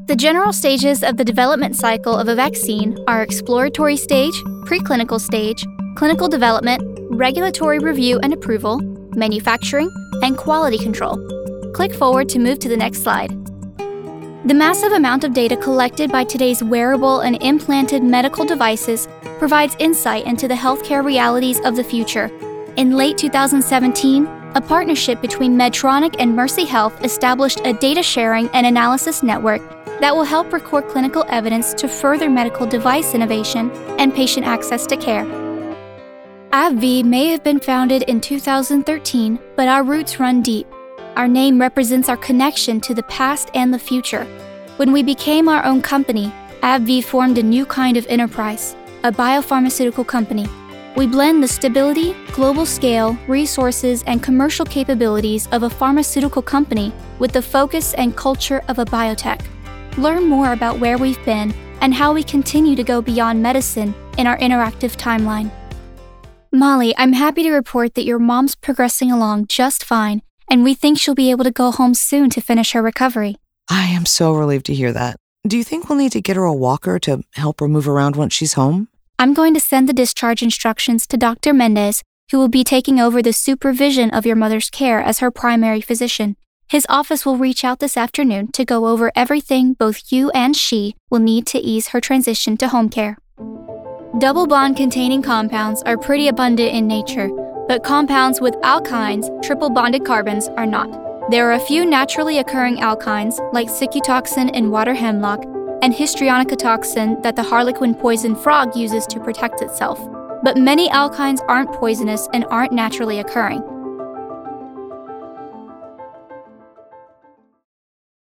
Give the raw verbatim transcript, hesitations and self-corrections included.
The general stages of the development cycle of a vaccine are exploratory stage, preclinical stage, clinical development, regulatory review and approval, manufacturing, and quality control. Click forward to move to the next slide. The massive amount of data collected by today's wearable and implanted medical devices provides insight into the healthcare realities of the future. In late two thousand seventeen, a partnership between Medtronic and Mercy Health established a data sharing and analysis network that will help record clinical evidence to further medical device innovation and patient access to care. AbbVie may have been founded in two thousand thirteen, but our roots run deep. Our name represents our connection to the past and the future. When we became our own company, AbbVie formed a new kind of enterprise, a biopharmaceutical company. We blend the stability, global scale, resources, and commercial capabilities of a pharmaceutical company with the focus and culture of a biotech. Learn more about where we've been and how we continue to go beyond medicine in our interactive timeline. Molly, I'm happy to report that your mom's progressing along just fine, and we think she'll be able to go home soon to finish her recovery. I am so relieved to hear that. Do you think we'll need to get her a walker to help her move around once she's home? I'm going to send the discharge instructions to Doctor Mendez, who will be taking over the supervision of your mother's care as her primary physician. His office will reach out this afternoon to go over everything both you and she will need to ease her transition to home care. Double bond-containing compounds are pretty abundant in nature, but compounds with alkynes, triple-bonded carbons, are not. There are a few naturally occurring alkynes, like cicutoxin and water hemlock, and histrionicatoxin that the harlequin poison frog uses to protect itself. But many alkynes aren't poisonous and aren't naturally occurring.